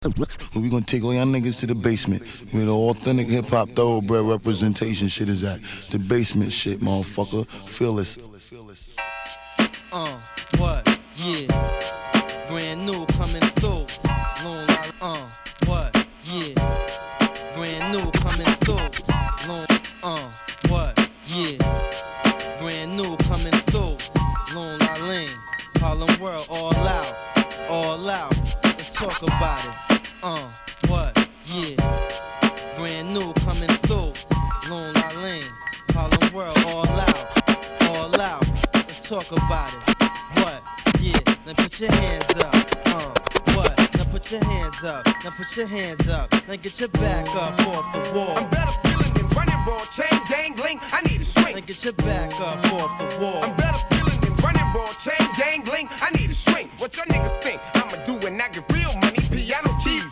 We gonna take all y'all niggas to the basement where the authentic hip hop thoroughbred representation shit is at. The basement shit, motherfucker. Feel this. What? Yeah. Brand new coming through. Long, what? Yeah. Brand new coming through. Long, what? Yeah. Brand new coming through. Long Island, Harlem World, all out, all out. Let's talk about it. What? Yeah. Brand new coming through. Long Island, Harlem World, all out, all out. Let's talk about it. What? Yeah. Now put your hands up. What? Now put your hands up. Now put your hands up. Now get your back up off the wall. I'm better feeling than running raw, chain dangling. I need a shrink. Now get your back up off the wall. I'm better feeling than running raw, chain dangling. I need a shrink. What your niggas think? I'ma do when I get real money. Piano keys,